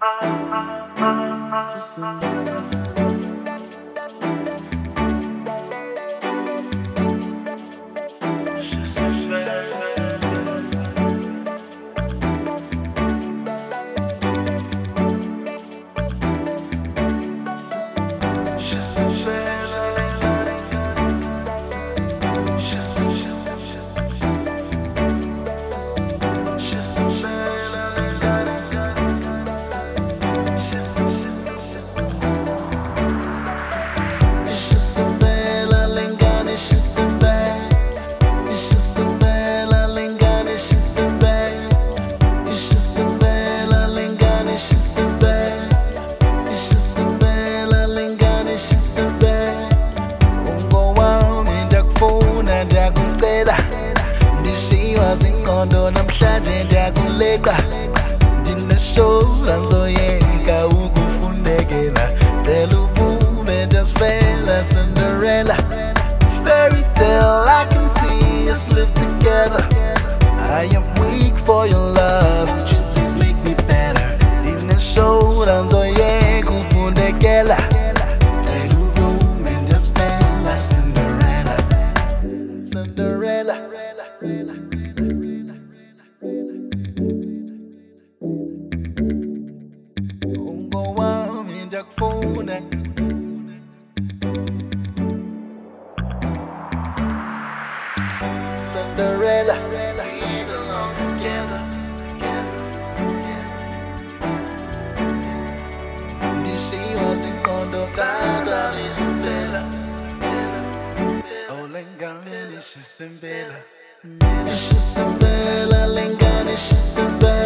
Zingondo namhlanje ndiyakuleka ndineshola ngizoyeka ukufundekela cela uvume just fella Cinderella fairy tale I can see us live together I am weak for your love would you please make me better ndineshola ngizoyeka ukufundekela cela uvume just fella Cinderella Cinderella Cinderella, we belong together. Ndishiwa zingondo tanda Isabella. Oh lengane Isabella, Isabella lengane Isabella.